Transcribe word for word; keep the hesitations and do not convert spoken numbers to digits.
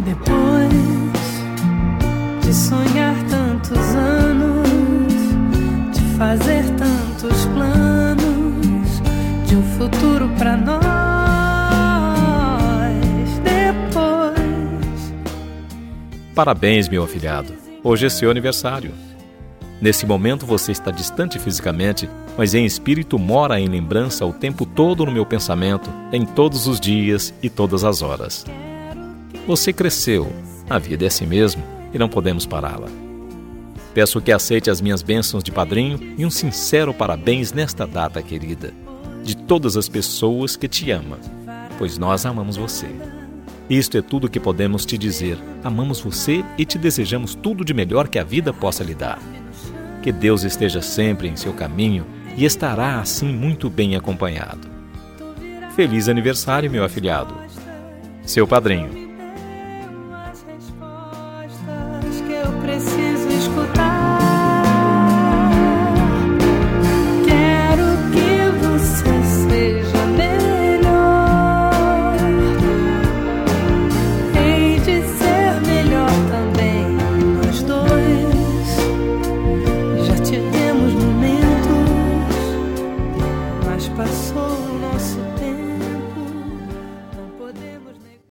Depois de sonhar tantos anos, de fazer tantos planos, de um futuro pra nós. Depois. Parabéns, meu afilhado. Hoje é seu aniversário. Nesse momento você está distante fisicamente, mas em espírito mora em lembrança o tempo todo no meu pensamento, em todos os dias e todas as horas. Você cresceu, a vida é assim mesmo e não podemos pará-la. Peço que aceite as minhas bênçãos de padrinho e um sincero parabéns nesta data querida, de todas as pessoas que te amam, pois nós amamos você. Isto é tudo que podemos te dizer. Amamos você e te desejamos tudo de melhor que a vida possa lhe dar. Que Deus esteja sempre em seu caminho e estará assim muito bem acompanhado. Feliz aniversário, meu afilhado. Seu padrinho.